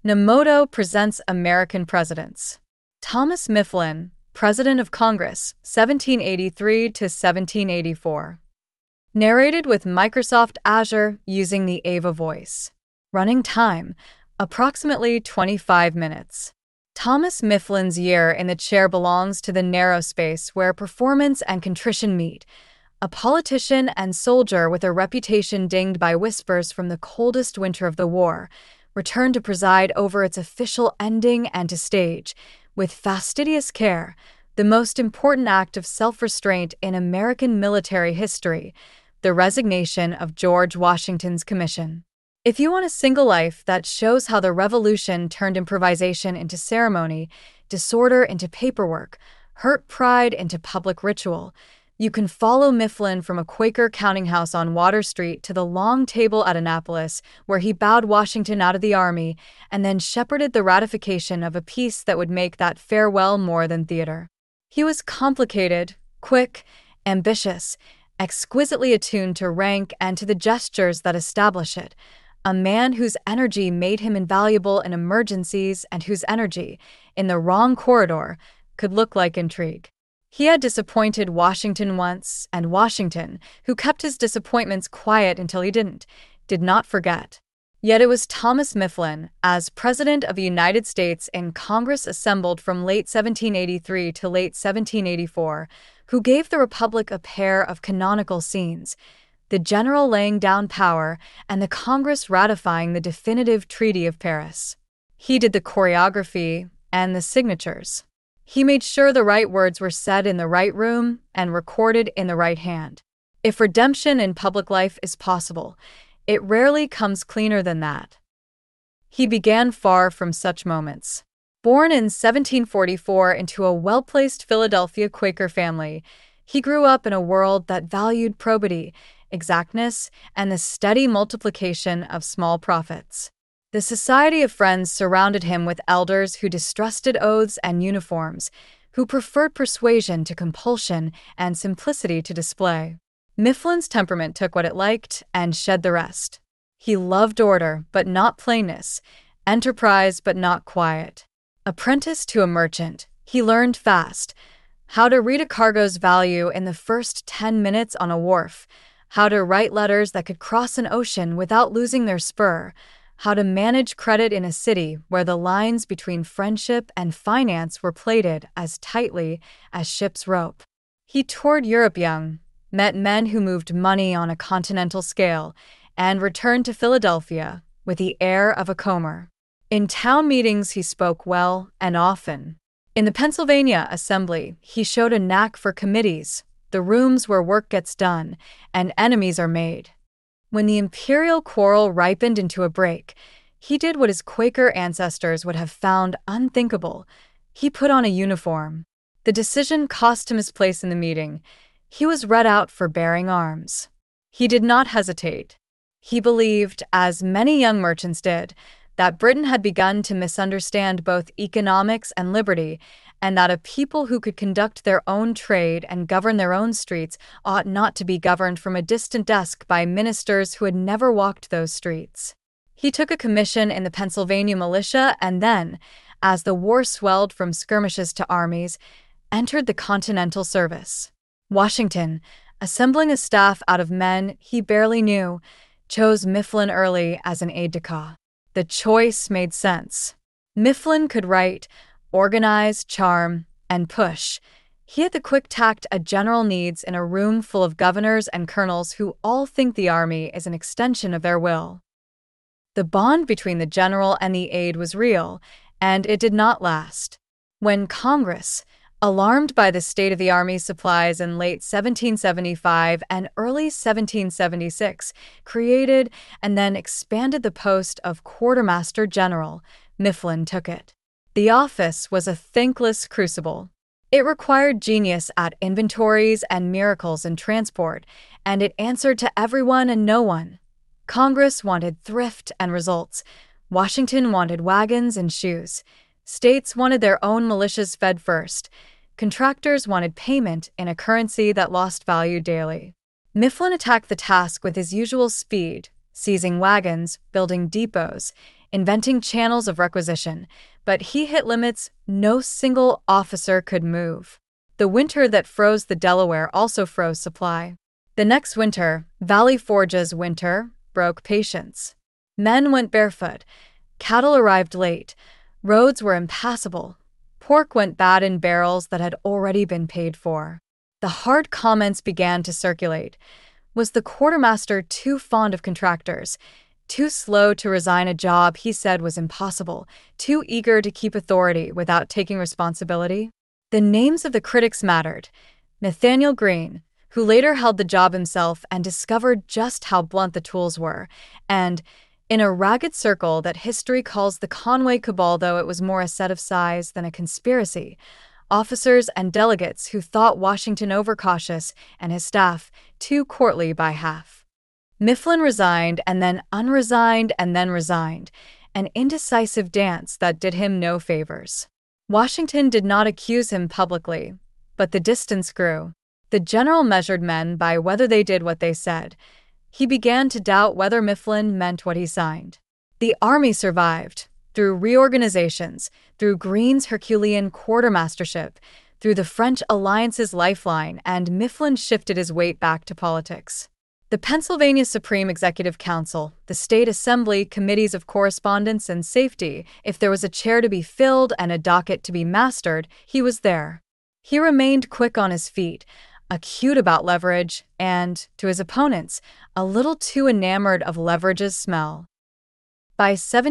Nomoto presents American presidents. Thomas Mifflin, President of Congress, 1783 to 1784. Narrated with Microsoft Azure using the Ava voice. Running time, approximately 25 minutes. Thomas Mifflin's year in the chair belongs to the narrow space where performance and contrition meet. A politician and soldier with a reputation dinged by whispers from the coldest winter of the war, returned to preside over its official ending and to stage, with fastidious care, the most important act of self-restraint in American military history, the resignation of George Washington's commission. If you want a single life that shows how the Revolution turned improvisation into ceremony, disorder into paperwork, hurt pride into public ritual, you can follow Mifflin from a Quaker counting house on Water Street to the Long Table at Annapolis, where he bowed Washington out of the army and then shepherded the ratification of a peace that would make that farewell more than theater. He was complicated, quick, ambitious, exquisitely attuned to rank and to the gestures that establish it, a man whose energy made him invaluable in emergencies and whose energy, in the wrong corridor, could look like intrigue. He had disappointed Washington once, and Washington, who kept his disappointments quiet until he did not forget. Yet it was Thomas Mifflin, as President of the United States in Congress assembled from late 1783 to late 1784, who gave the Republic a pair of canonical scenes, the General laying down power and the Congress ratifying the definitive Treaty of Paris. He did the choreography and the signatures. He made sure the right words were said in the right room and recorded in the right hand. If redemption in public life is possible, it rarely comes cleaner than that. He began far from such moments. Born in 1744 into a well-placed Philadelphia Quaker family, he grew up in a world that valued probity, exactness, and the steady multiplication of small profits. The Society of Friends surrounded him with elders who distrusted oaths and uniforms, who preferred persuasion to compulsion and simplicity to display. Mifflin's temperament took what it liked and shed the rest. He loved order, but not plainness, enterprise, but not quiet. Apprenticed to a merchant, he learned fast how to read a cargo's value in the first 10 minutes on a wharf, how to write letters that could cross an ocean without losing their spur, how to manage credit in a city where the lines between friendship and finance were plaited as tightly as ship's rope. He toured Europe young, met men who moved money on a continental scale, and returned to Philadelphia with the air of a comber. In town meetings he spoke well and often. In the Pennsylvania Assembly, he showed a knack for committees, the rooms where work gets done and enemies are made. When the imperial quarrel ripened into a break, he did what his Quaker ancestors would have found unthinkable. He put on a uniform. The decision cost him his place in the meeting. He was read out for bearing arms. He did not hesitate. He believed, as many young merchants did, that Britain had begun to misunderstand both economics and liberty, and that a people who could conduct their own trade and govern their own streets ought not to be governed from a distant desk by ministers who had never walked those streets. He took a commission in the Pennsylvania militia and then, as the war swelled from skirmishes to armies, entered the Continental service. Washington, assembling a staff out of men he barely knew, chose Mifflin early as an aide-de-camp. The choice made sense. Mifflin could write, organize, charm, and push. He had the quick tact a general needs in a room full of governors and colonels who all think the army is an extension of their will. The bond between the general and the aide was real, and it did not last. When Congress, alarmed by the state of the Army's supplies in late 1775 and early 1776, created and then expanded the post of Quartermaster General, Mifflin took it. The office was a thankless crucible. It required genius at inventories and miracles in transport, and it answered to everyone and no one. Congress wanted thrift and results. Washington wanted wagons and shoes. States wanted their own militias fed first. Contractors wanted payment in a currency that lost value daily. Mifflin attacked the task with his usual speed, seizing wagons, building depots, inventing channels of requisition, but he hit limits no single officer could move. The winter that froze the Delaware also froze supply. The next winter, Valley Forge's winter, broke patience. Men went barefoot, cattle arrived late, roads were impassable, pork went bad in barrels that had already been paid for. The hard comments began to circulate. Was the quartermaster too fond of contractors, too slow to resign a job he said was impossible, too eager to keep authority without taking responsibility? The names of the critics mattered. Nathaniel Greene, who later held the job himself and discovered just how blunt the tools were, and in a ragged circle that history calls the Conway Cabal, though it was more a set of size than a conspiracy, officers and delegates who thought Washington overcautious and his staff too courtly by half. Mifflin resigned and then unresigned and then resigned, an indecisive dance that did him no favors. Washington did not accuse him publicly, but the distance grew. The general measured men by whether they did what they said. He began to doubt whether Mifflin meant what he signed. The Army survived, through reorganizations, through Greene's Herculean quartermastership, through the French alliance's lifeline, and Mifflin shifted his weight back to politics. The Pennsylvania Supreme Executive Council, the state assembly, committees of correspondence and safety, if there was a chair to be filled and a docket to be mastered, he was there. He remained quick on his feet, acute about leverage, and, to his opponents, a little too enamored of leverage's smell. By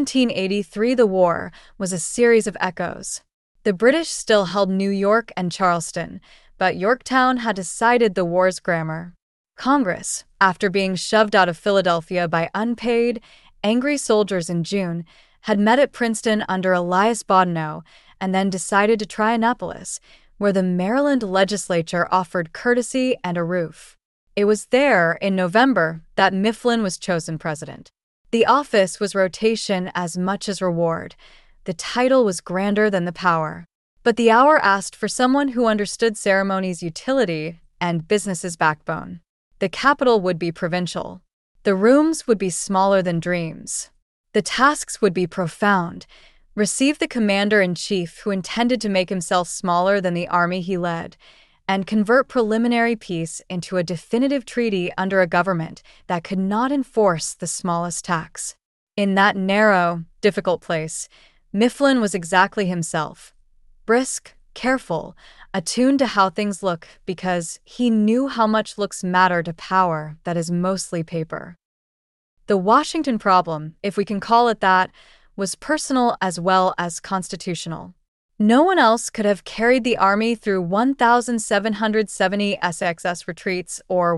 1783, the war was a series of echoes. The British still held New York and Charleston, but Yorktown had decided the war's grammar. Congress, after being shoved out of Philadelphia by unpaid, angry soldiers in June, had met at Princeton under Elias Boudinot and then decided to try Annapolis, where the Maryland legislature offered courtesy and a roof. It was there, in November, that Mifflin was chosen president. The office was rotation as much as reward. The title was grander than the power. But the hour asked for someone who understood ceremony's utility and business's backbone. The capital would be provincial. The rooms would be smaller than dreams. The tasks would be profound. Receive the commander-in-chief who intended to make himself smaller than the army he led, and convert preliminary peace into a definitive treaty under a government that could not enforce the smallest tax. In that narrow, difficult place, Mifflin was exactly himself. Brisk, careful, attuned to how things look because he knew how much looks matter to power that is mostly paper. The Washington problem, if we can call it that, was personal as well as constitutional. No one else could have carried the army through 1,770 SXS retreats or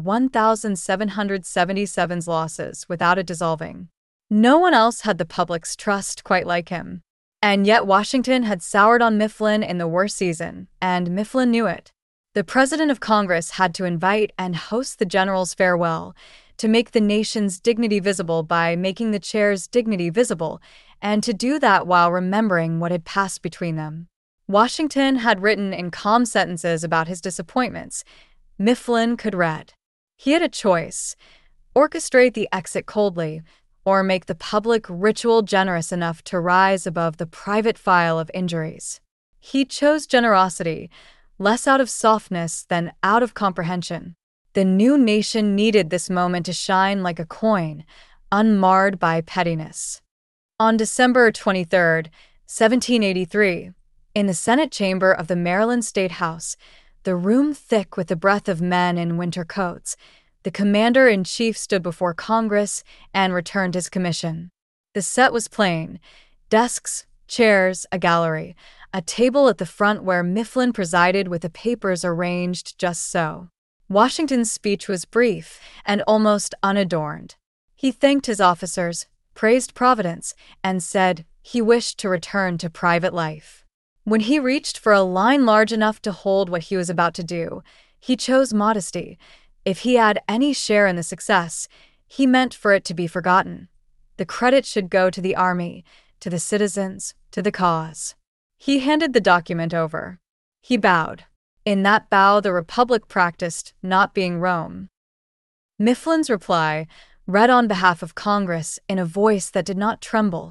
1,777 losses without it dissolving. No one else had the public's trust quite like him. And yet Washington had soured on Mifflin in the worst season, and Mifflin knew it. The President of Congress had to invite and host the general's farewell, to make the nation's dignity visible by making the chair's dignity visible, and to do that while remembering what had passed between them. Washington had written in calm sentences about his disappointments. Mifflin could read. He had a choice: orchestrate the exit coldly, or make the public ritual generous enough to rise above the private file of injuries. He chose generosity, less out of softness than out of comprehension. The new nation needed this moment to shine like a coin, unmarred by pettiness. On December 23, 1783, in the Senate chamber of the Maryland State House, the room thick with the breath of men in winter coats, the commander-in-chief stood before Congress and returned his commission. The set was plain: desks, chairs, a gallery, a table at the front where Mifflin presided with the papers arranged just so. Washington's speech was brief and almost unadorned. He thanked his officers, praised Providence, and said he wished to return to private life. When he reached for a line large enough to hold what he was about to do, he chose modesty. If he had any share in the success, he meant for it to be forgotten. The credit should go to the army, to the citizens, to the cause. He handed the document over. He bowed. In that bow, the Republic practiced not being Rome. Mifflin's reply, read on behalf of Congress in a voice that did not tremble,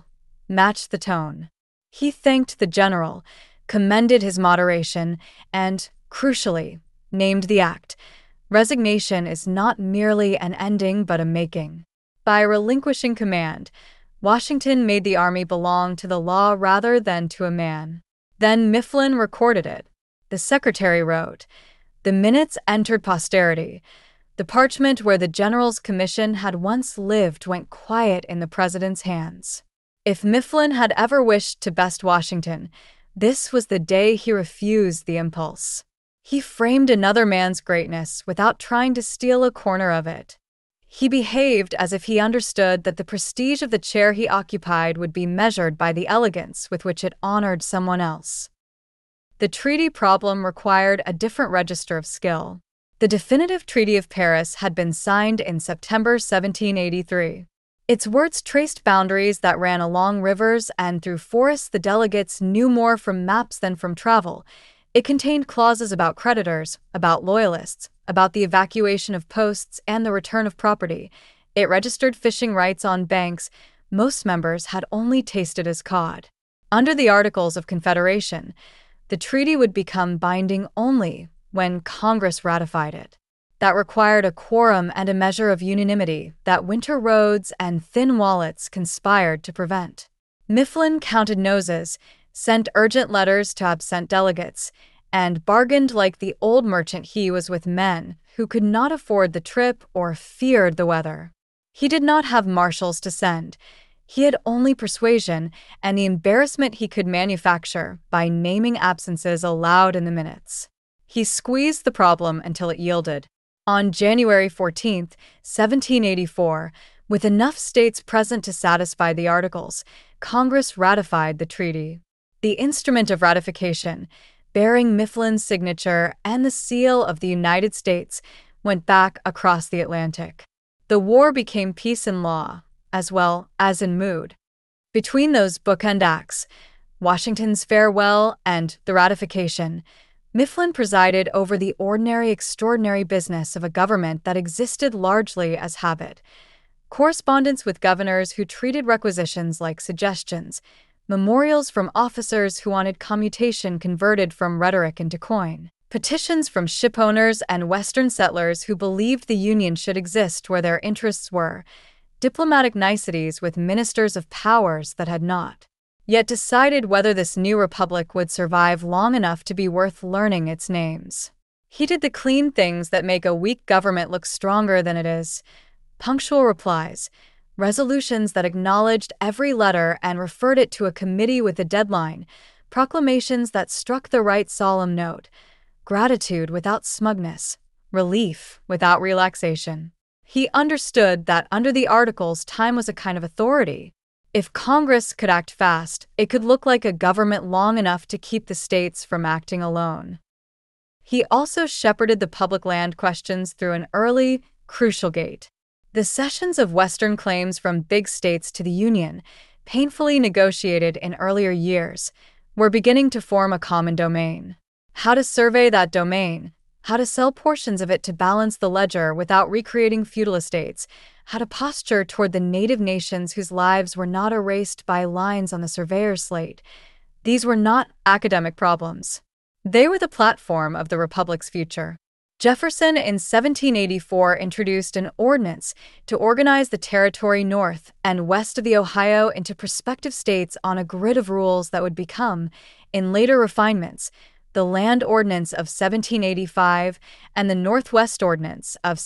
matched the tone. He thanked the general, commended his moderation, and, crucially, named the act. Resignation is not merely an ending but a making. By relinquishing command, Washington made the army belong to the law rather than to a man. Then Mifflin recorded it. The secretary wrote, "The minutes entered posterity. The parchment where the general's commission had once lived went quiet in the president's hands." If Mifflin had ever wished to best Washington, this was the day he refused the impulse. He framed another man's greatness without trying to steal a corner of it. He behaved as if he understood that the prestige of the chair he occupied would be measured by the elegance with which it honored someone else. The treaty problem required a different register of skill. The definitive Treaty of Paris had been signed in September 1783. Its words traced boundaries that ran along rivers and through forests the delegates knew more from maps than from travel. It contained clauses about creditors, about loyalists, about the evacuation of posts and the return of property. It registered fishing rights on banks most members had only tasted as cod. Under the Articles of Confederation, the treaty would become binding only when Congress ratified it. That required a quorum and a measure of unanimity that winter roads and thin wallets conspired to prevent. Mifflin counted noses, sent urgent letters to absent delegates, and bargained like the old merchant he was with men who could not afford the trip or feared the weather. He did not have marshals to send. He had only persuasion and the embarrassment he could manufacture by naming absences aloud in the minutes. He squeezed the problem until it yielded. On January 14, 1784, with enough states present to satisfy the Articles, Congress ratified the treaty. The instrument of ratification, bearing Mifflin's signature and the seal of the United States, went back across the Atlantic. The war became peace in law, as well as in mood. Between those bookend acts, Washington's farewell and the ratification, Mifflin presided over the ordinary extraordinary business of a government that existed largely as habit. Correspondence with governors who treated requisitions like suggestions, memorials from officers who wanted commutation converted from rhetoric into coin, petitions from shipowners and Western settlers who believed the Union should exist where their interests were, diplomatic niceties with ministers of powers that had not yet decided whether this new republic would survive long enough to be worth learning its names. He did the clean things that make a weak government look stronger than it is: punctual replies, resolutions that acknowledged every letter and referred it to a committee with a deadline, proclamations that struck the right solemn note, gratitude without smugness, relief without relaxation. He understood that under the Articles time was a kind of authority. If Congress could act fast, it could look like a government long enough to keep the states from acting alone. He also shepherded the public land questions through an early, crucial gate. The cessions of Western claims from big states to the Union, painfully negotiated in earlier years, were beginning to form a common domain. How to survey that domain, how to sell portions of it to balance the ledger without recreating feudal estates, how to posture toward the native nations whose lives were not erased by lines on the surveyor's slate. These were not academic problems. They were the platform of the Republic's future. Jefferson in 1784 introduced an ordinance to organize the territory north and west of the Ohio into prospective states on a grid of rules that would become, in later refinements, the Land Ordinance of 1785 and the Northwest Ordinance of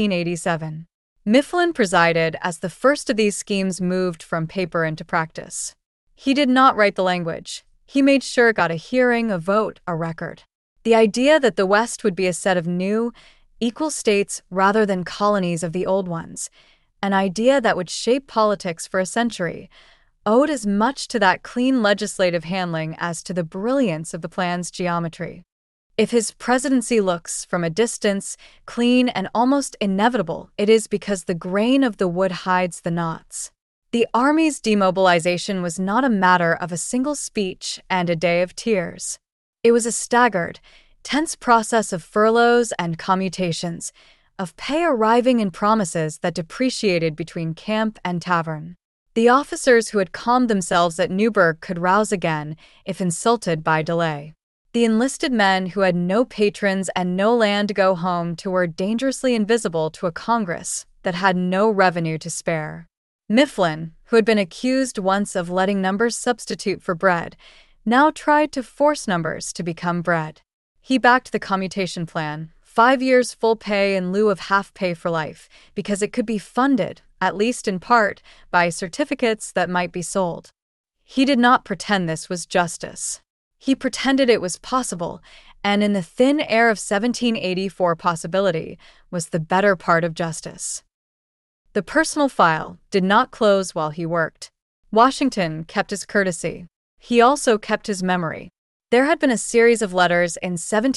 1787. Mifflin presided as the first of these schemes moved from paper into practice. He did not write the language. He made sure it got a hearing, a vote, a record. The idea that the West would be a set of new, equal states rather than colonies of the old ones, an idea that would shape politics for a century, owed as much to that clean legislative handling as to the brilliance of the plan's geometry. If his presidency looks, from a distance, clean and almost inevitable, it is because the grain of the wood hides the knots. The Army's demobilization was not a matter of a single speech and a day of tears. It was a staggered, tense process of furloughs and commutations, of pay arriving in promises that depreciated between camp and tavern. The officers who had calmed themselves at Newburgh could rouse again if insulted by delay. The enlisted men who had no patrons and no land to go home to were dangerously invisible to a Congress that had no revenue to spare. Mifflin, who had been accused once of letting numbers substitute for bread, now tried to force numbers to become bread. He backed the commutation plan, 5 years full pay in lieu of half pay for life, because it could be funded, at least in part, by certificates that might be sold. He did not pretend this was justice. He pretended it was possible, and in the thin air of 1784 possibility was the better part of justice. The personal file did not close while he worked. Washington kept his courtesy. He also kept his memory. There had been a series of letters in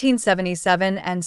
1777 and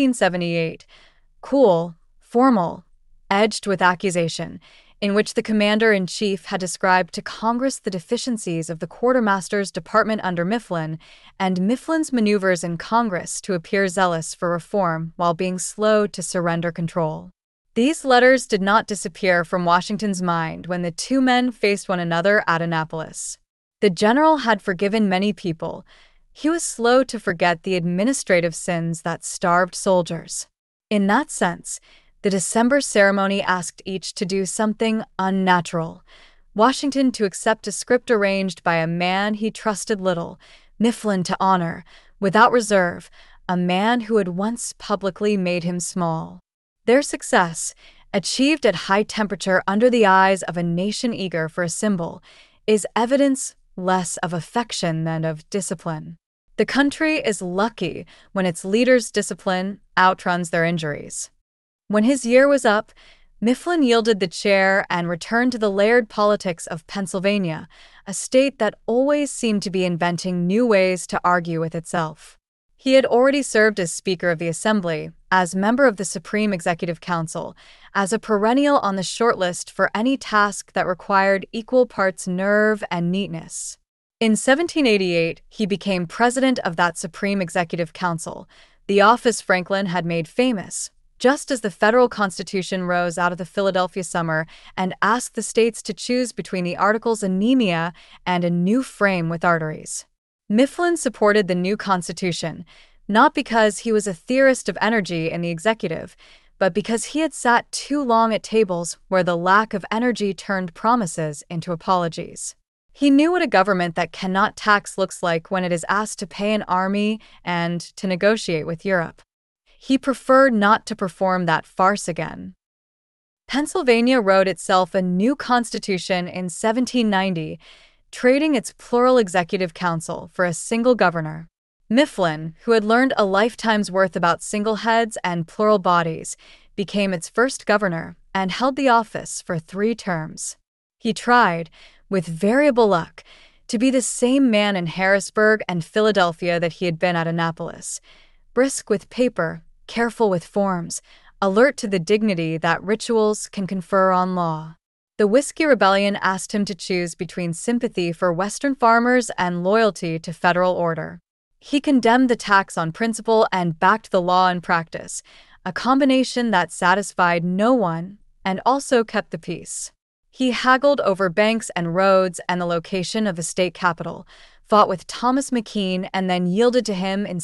1778, cool, formal, edged with accusation, in which the commander-in-chief had described to Congress the deficiencies of the quartermaster's department under Mifflin and Mifflin's maneuvers in Congress to appear zealous for reform while being slow to surrender control. These letters did not disappear from Washington's mind when the two men faced one another at Annapolis. The general had forgiven many people. He was slow to forget the administrative sins that starved soldiers. In that sense, the December ceremony asked each to do something unnatural. Washington to accept a script arranged by a man he trusted little, Mifflin to honor, without reserve, a man who had once publicly made him small. Their success, achieved at high temperature under the eyes of a nation eager for a symbol, is evidence less of affection than of discipline. The country is lucky when its leaders' discipline outruns their injuries. When his year was up, Mifflin yielded the chair and returned to the layered politics of Pennsylvania, a state that always seemed to be inventing new ways to argue with itself. He had already served as Speaker of the Assembly, as member of the Supreme Executive Council, as a perennial on the shortlist for any task that required equal parts nerve and neatness. In 1788, he became president of that Supreme Executive Council, the office Franklin had made famous, just as the federal Constitution rose out of the Philadelphia summer and asked the states to choose between the Articles anemia and a new frame with arteries. Mifflin supported the new Constitution, not because he was a theorist of energy in the executive, but because he had sat too long at tables where the lack of energy turned promises into apologies. He knew what a government that cannot tax looks like when it is asked to pay an army and to negotiate with Europe. He preferred not to perform that farce again. Pennsylvania wrote itself a new constitution in 1790, trading its plural executive council for a single governor. Mifflin, who had learned a lifetime's worth about single heads and plural bodies, became its first governor and held the office for 3 terms. He tried, with variable luck, to be the same man in Harrisburg and Philadelphia that he had been at Annapolis, brisk with paper, careful with forms, alert to the dignity that rituals can confer on law. The Whiskey Rebellion asked him to choose between sympathy for Western farmers and loyalty to federal order. He condemned the tax on principle and backed the law in practice, a combination that satisfied no one and also kept the peace. He haggled over banks and roads and the location of the state capitol, fought with Thomas McKean and then yielded to him in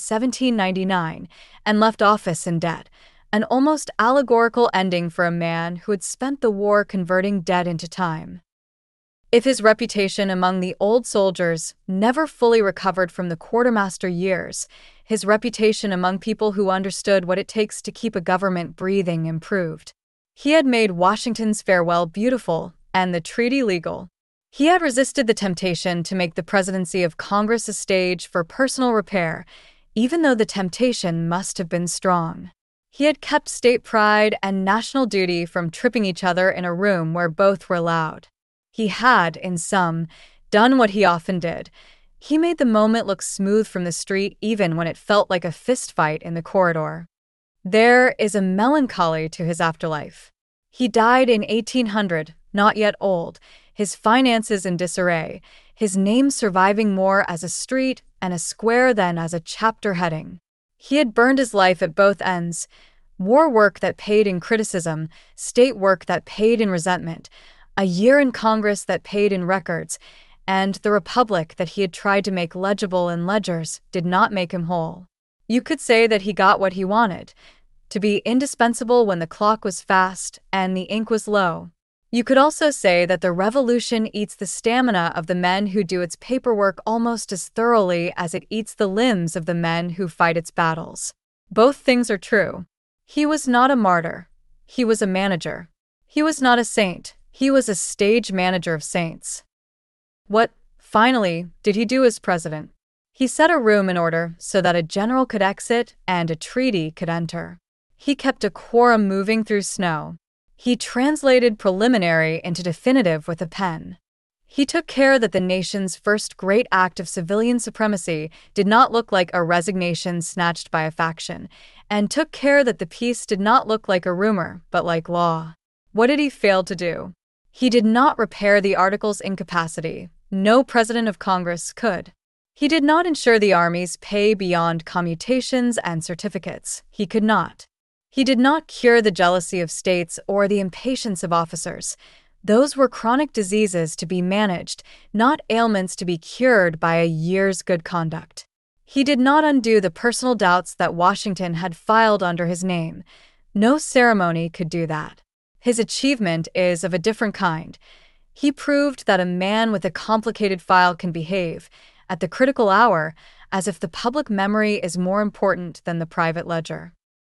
1799 and left office in debt, an almost allegorical ending for a man who had spent the war converting debt into time. If his reputation among the old soldiers never fully recovered from the quartermaster years, his reputation among people who understood what it takes to keep a government breathing improved. He had made Washington's farewell beautiful and the treaty legal. He had resisted the temptation to make the presidency of Congress a stage for personal repair, even though the temptation must have been strong. He had kept state pride and national duty from tripping each other in a room where both were allowed. He had, in sum, done what he often did. He made the moment look smooth from the street even when it felt like a fistfight in the corridor. There is a melancholy to his afterlife. He died in 1800, not yet old, his finances in disarray, his name surviving more as a street and a square than as a chapter heading. He had burned his life at both ends, war work that paid in criticism, state work that paid in resentment, a year in Congress that paid in records, and the republic that he had tried to make legible in ledgers did not make him whole. You could say that he got what he wanted, to be indispensable when the clock was fast and the ink was low. You could also say that the revolution eats the stamina of the men who do its paperwork almost as thoroughly as it eats the limbs of the men who fight its battles. Both things are true. He was not a martyr. He was a manager. He was not a saint. He was a stage manager of saints. What, finally, did he do as president? He set a room in order so that a general could exit and a treaty could enter. He kept a quorum moving through snow. He translated preliminary into definitive with a pen. He took care that the nation's first great act of civilian supremacy did not look like a resignation snatched by a faction, and took care that the peace did not look like a rumor, but like law. What did he fail to do? He did not repair the Articles incapacity. No president of Congress could. He did not ensure the army's pay beyond commutations and certificates. He could not. He did not cure the jealousy of states or the impatience of officers. Those were chronic diseases to be managed, not ailments to be cured by a year's good conduct. He did not undo the personal doubts that Washington had filed under his name. No ceremony could do that. His achievement is of a different kind. He proved that a man with a complicated file can behave, at the critical hour, as if the public memory is more important than the private ledger.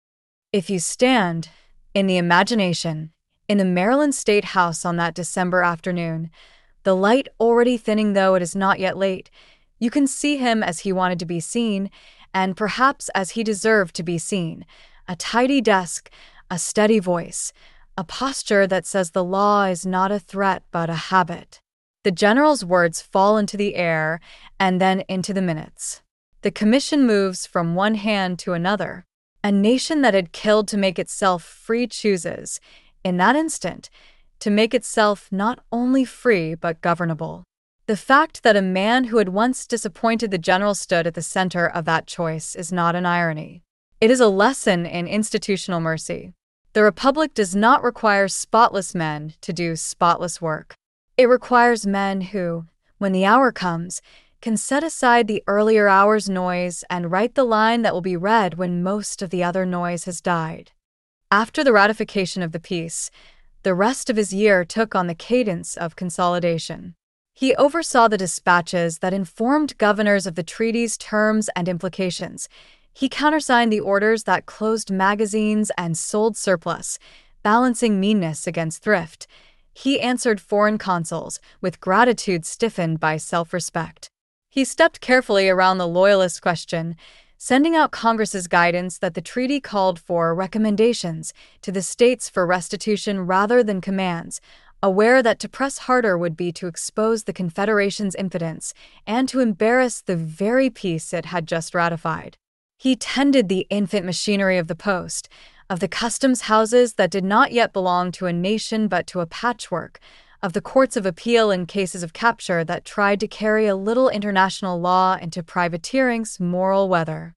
If you stand, in the imagination, in the Maryland State House on that December afternoon, the light already thinning though it is not yet late, you can see him as he wanted to be seen, and perhaps as he deserved to be seen. A tidy desk, a steady voice, a posture that says the law is not a threat but a habit. The general's words fall into the air and then into the minutes. The commission moves from one hand to another. A nation that had killed to make itself free chooses, in that instant, to make itself not only free but governable. The fact that a man who had once disappointed the general stood at the center of that choice is not an irony. It is a lesson in institutional mercy. The Republic does not require spotless men to do spotless work. It requires men who, when the hour comes, can set aside the earlier hour's noise and write the line that will be read when most of the other noise has died. After the ratification of the peace, the rest of his year took on the cadence of consolidation. He oversaw the dispatches that informed governors of the treaty's terms and implications. He countersigned the orders that closed magazines and sold surplus, balancing meanness against thrift. He answered foreign consuls with gratitude stiffened by self-respect. He stepped carefully around the Loyalist question, sending out Congress's guidance that the treaty called for recommendations to the states for restitution rather than commands, aware that to press harder would be to expose the Confederation's impotence and to embarrass the very peace it had just ratified. He tended the infant machinery of the post, of the customs houses that did not yet belong to a nation but to a patchwork, of the courts of appeal in cases of capture that tried to carry a little international law into privateering's moral weather.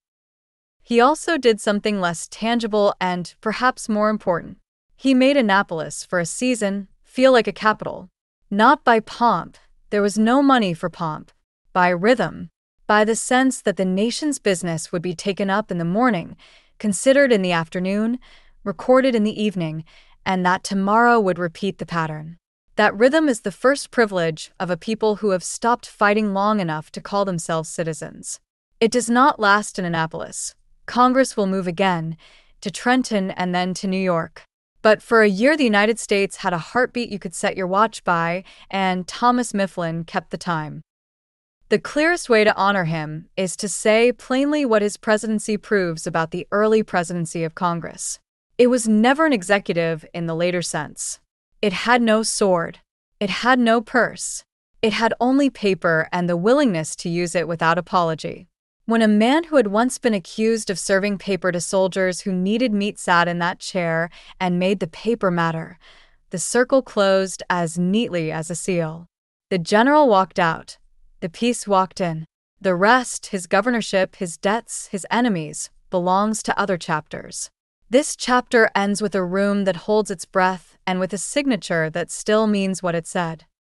He also did something less tangible and, perhaps more important. He made Annapolis, for a season, feel like a capital. Not by pomp, there was no money for pomp. By rhythm, by the sense that the nation's business would be taken up in the morning, considered in the afternoon, recorded in the evening, and that tomorrow would repeat the pattern. That rhythm is the first privilege of a people who have stopped fighting long enough to call themselves citizens. It does not last in Annapolis. Congress will move again, to Trenton and then to New York. But for a year the United States had a heartbeat you could set your watch by, and Thomas Mifflin kept the time. The clearest way to honor him is to say plainly what his presidency proves about the early presidency of Congress. It was never an executive in the later sense. It had no sword. It had no purse. It had only paper and the willingness to use it without apology. When a man who had once been accused of serving paper to soldiers who needed meat sat in that chair and made the paper matter, the circle closed as neatly as a seal. The general walked out. The peace walked in. The rest, his governorship, his debts, his enemies, belongs to other chapters. This chapter ends with a room that holds its breath and with a signature that still means what it said.